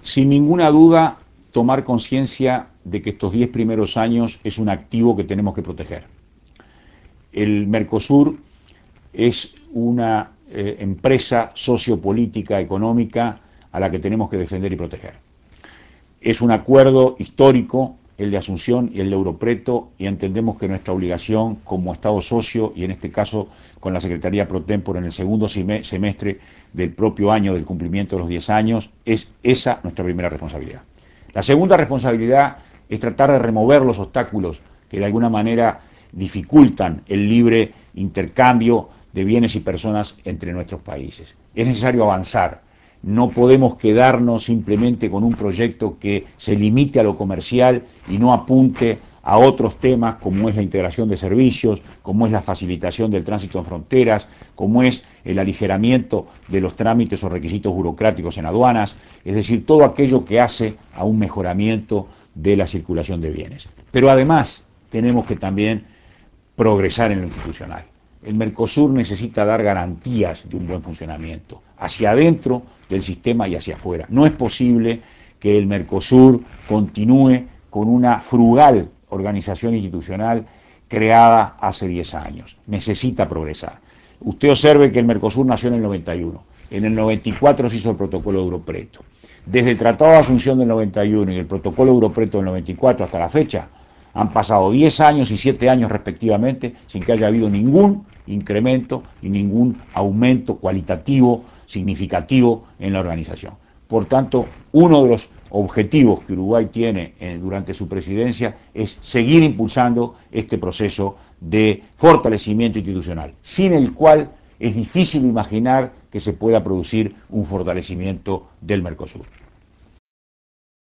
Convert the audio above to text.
Sin ninguna duda, tomar conciencia de que estos 10 primeros años es un activo que tenemos que proteger. El Mercosur es una empresa sociopolítica, económica, a la que tenemos que defender y proteger. Es un acuerdo histórico, el de Asunción y el de Europreto, y entendemos que nuestra obligación como Estado socio, y en este caso con la Secretaría Pro Tempore en el segundo semestre del propio año del cumplimiento de los 10 años, es esa nuestra primera responsabilidad. La segunda responsabilidad es tratar de remover los obstáculos que de alguna manera dificultan el libre intercambio de bienes y personas entre nuestros países. Es necesario avanzar. No podemos quedarnos simplemente con un proyecto que se limite a lo comercial y no apunte a otros temas como es la integración de servicios, como es la facilitación del tránsito en fronteras, como es el aligeramiento de los trámites o requisitos burocráticos en aduanas, es decir, todo aquello que hace a un mejoramiento de la circulación de bienes. Pero además tenemos que también progresar en lo institucional. El Mercosur necesita dar garantías de un buen funcionamiento, hacia adentro del sistema y hacia afuera. No es posible que el Mercosur continúe con una frugal organización institucional creada hace 10 años. Necesita progresar. Usted observe que el Mercosur nació en el 91. En el 94 se hizo el protocolo Europreto. Desde el Tratado de Asunción del 91 y el protocolo Europreto del 94 hasta la fecha, han pasado 10 años y 7 años respectivamente sin que haya habido ningún incremento y ningún aumento cualitativo significativo en la organización. Por tanto, uno de los objetivos que Uruguay tiene durante su presidencia es seguir impulsando este proceso de fortalecimiento institucional, sin el cual es difícil imaginar que se pueda producir un fortalecimiento del Mercosur.